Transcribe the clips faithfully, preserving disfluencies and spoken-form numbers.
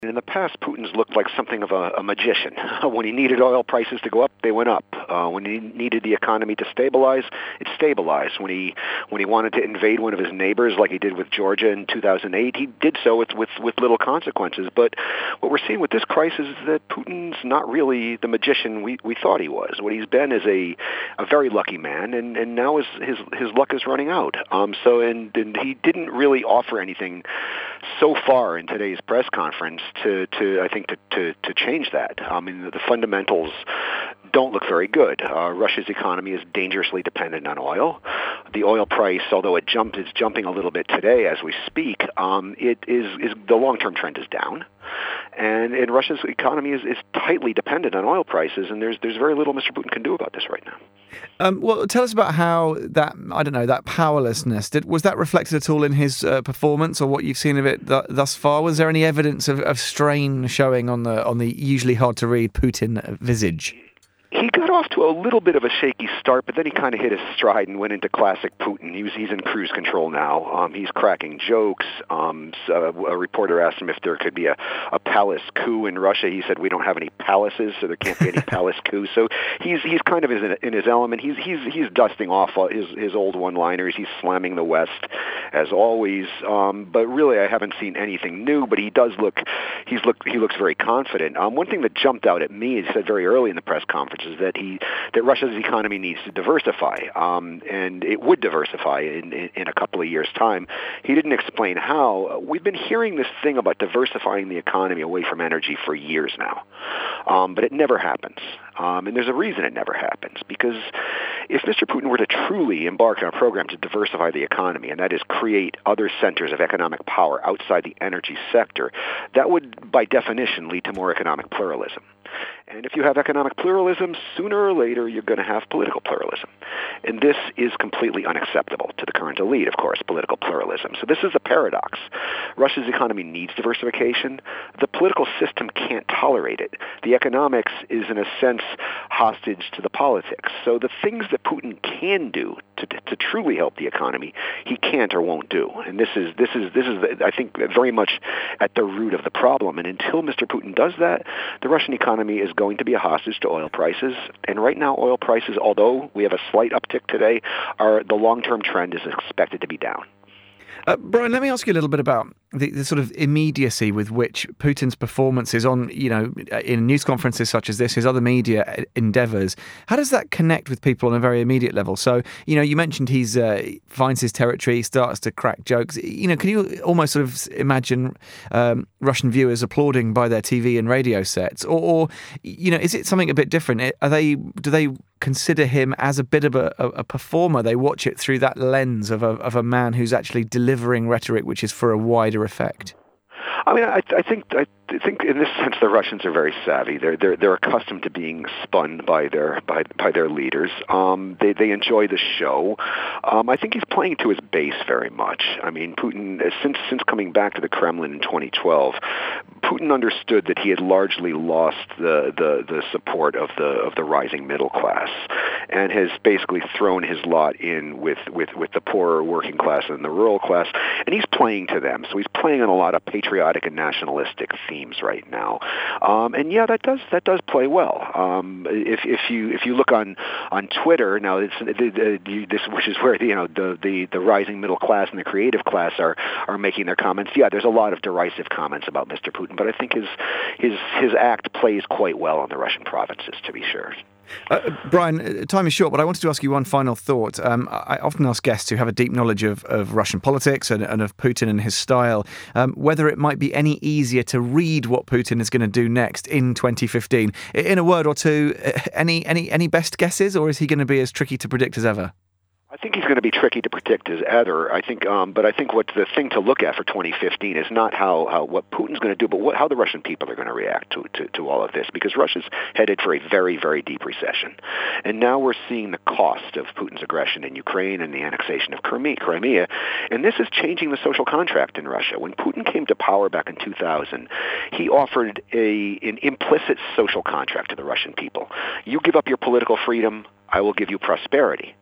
In the past, Putin's looked like something of a, a magician. When he needed oil prices to go up, they went up. Uh, when he needed the economy to stabilize, it stabilized. When he when he wanted to invade one of his neighbors, like he did with Georgia in two thousand eight, he did so with, with, with little consequences. But what we're seeing with this crisis is that Putin's not really the magician we, we thought he was. What he's been is a, a very lucky man, and, and now his, his his luck is running out. Um, so and, and he didn't really offer anything so far in today's press conference to, to I think, to, to, to change that. I mean, the, the fundamentals don't look very good. Uh, Russia's economy is dangerously dependent on oil. The oil price, although it jumped, is jumping a little bit today as we speak, um, it is, is the long-term trend is down. And, and Russia's economy is, is tightly dependent on oil prices, and there's there's very little Mister Putin can do about this right now. Um, well, tell us about how that, I don't know, that powerlessness, did, was that reflected at all in his uh, performance or what you've seen of it th- thus far? Was there any evidence of, of strain showing on the on the usually hard-to-read Putin visage? He got off to a little bit of a shaky start, but then he kind of hit his stride and went into classic Putin. He was, he's in cruise control now. Um, he's cracking jokes. Um, so a reporter asked him if there could be a, a palace coup in Russia. He said, "We don't have any palaces, so there can't be any palace coup." So he's he's kind of in, in his element. He's he's he's dusting off his his old one-liners. He's slamming the West as always. Um, but really, I haven't seen anything new. But he does look he's look he looks very confident. Um, one thing that jumped out at me, he said very early in the press conference, is that he that Russia's economy needs to diversify, um, and it would diversify in, in, in a couple of years' time. He didn't explain how. We've been hearing this thing about diversifying the economy away from energy for years now, um, but it never happens. Um, and there's a reason it never happens, because if Mister Putin were to truly embark on a program to diversify the economy, and that is create other centers of economic power outside the energy sector, that would, by definition, lead to more economic pluralism. And if you have economic pluralism, sooner or later you're going to have political pluralism. And this is completely unacceptable to the current elite, of course, political pluralism. So this is a paradox. Russia's economy needs diversification. The political system can't tolerate it. The economics is, in a sense, hostage to the politics. So the things that Putin can do to, to, to truly help the economy, he can't or won't do. And this is, this is, this is, I think, very much at the root of the problem. And until Mister Putin does that, the Russian economy is going to be a hostage to oil prices. And right now, oil prices, although we have a slight uptick today, are the long-term trend is expected to be down. Uh, Brian, let me ask you a little bit about the, the sort of immediacy with which Putin's performance is on, you know, in news conferences such as this, his other media endeavours. How does that connect with people on a very immediate level? So, you know, you mentioned he's uh, finds his territory, starts to crack jokes. You know, can you almost sort of imagine um, Russian viewers applauding by their T V and radio sets? Or, or, you know, is it something a bit different? Are they, do they consider him as a bit of a, a performer? They watch it through that lens of a, of a man who's actually delivering rhetoric which is for a wider effect? I mean, I, I think I think in this sense the Russians are very savvy. They're they're they're accustomed to being spun by their by by their leaders. Um, they they enjoy the show. Um, I think he's playing to his base very much. I mean, Putin since since coming back to the Kremlin in twenty twelve, Putin understood that he had largely lost the the the support of the of the rising middle class, and has basically thrown his lot in with with with the poorer working class and the rural class, and he's playing to them. So he's playing on a lot of patriotic and nationalistic themes right now, um, and yeah, that does that does play well. Um, if if you if you look on on Twitter now, it's, the, the, you, this which is where the, you know the, the the rising middle class and the creative class are are making their comments. Yeah, there's a lot of derisive comments about Mister Putin, but I think his his his act plays quite well in the Russian provinces, to be sure. Uh, Brian, time is short, but I wanted to ask you one final thought. Um, I often ask guests who have a deep knowledge of, of Russian politics and, and of Putin and his style, um, whether it might be any easier to read what Putin is going to do next in twenty fifteen. In a word or two, any any any best guesses, or is he going to be as tricky to predict as ever? I think he's going to be tricky to predict as ever. I think, um, but I think what the thing to look at for twenty fifteen is not how, how what Putin's going to do, but what, how the Russian people are going to react to, to to all of this, because Russia's headed for a very, very deep recession, and now we're seeing the cost of Putin's aggression in Ukraine and the annexation of Crimea, and this is changing the social contract in Russia. When Putin came to power back in two thousand, he offered a an implicit social contract to the Russian people. You give up your political freedom, I will give you prosperity.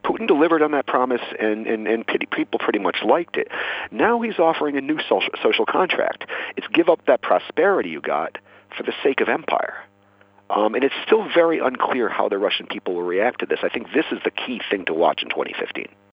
Putin delivered on that promise, and, and, and people pretty much liked it. Now he's offering a new social, social contract. It's give up that prosperity you got for the sake of empire. Um, and it's still very unclear how the Russian people will react to this. I think this is the key thing to watch in twenty fifteen.